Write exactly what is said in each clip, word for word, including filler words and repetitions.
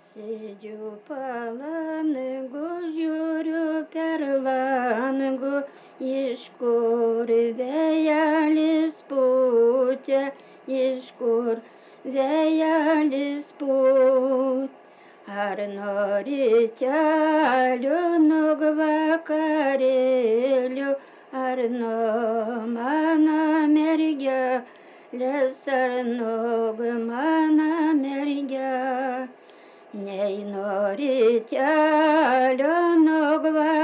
Sėdžiu palangų, žiūriu per langų, iš kur vėjelis pučia, iš kur vėjelis pučia. Ar nori kelių, nuk vakarėlių, ar nuo mano mergelės, ar nuk mano mergelės. Nei nori kelio, nuk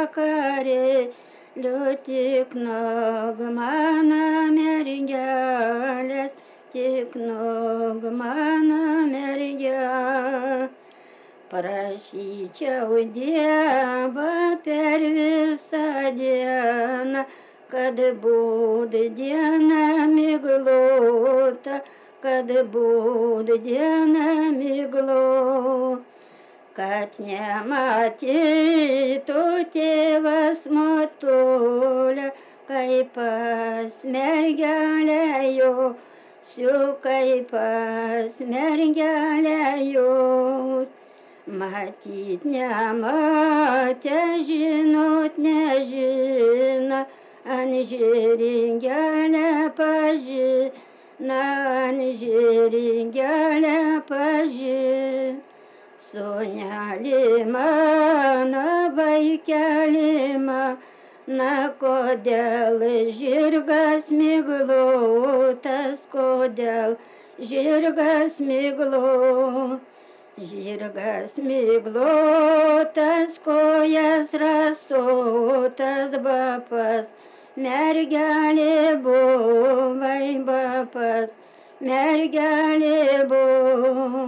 vakarėlių, tik nuk mano mergelės, tik nuk mano mergelės. Prašyčiau Dievą per visą dieną, kad būtų diena miglota, kad būtų diena miglota. Kad nematytų tėvas motulę, kaip pas mergelę josiu, kaip pas mergelę josiu. Matyt nematė, žinot nežino, ant žėringelę pažino, ant žėringelę pažino. Sūneli mano, vaikeli mano, kodėl žirgas miglotas, kodėl žirgas miglotas. Žirgas miglotas, kojas rasotas, bapas mergelė buvai, bapas mergelė buvai.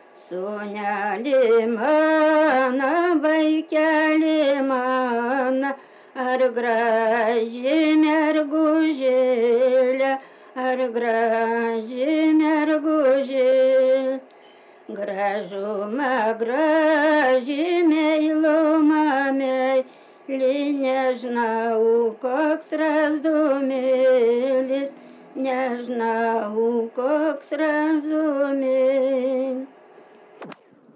Sūneli mano, vaikeli mano, ar graži mergužėlė, ar graži mergužėlė. Gražuma graži, meiluma meili, nežinau, koks razdumėlis, nežinau, koks razdumėlis.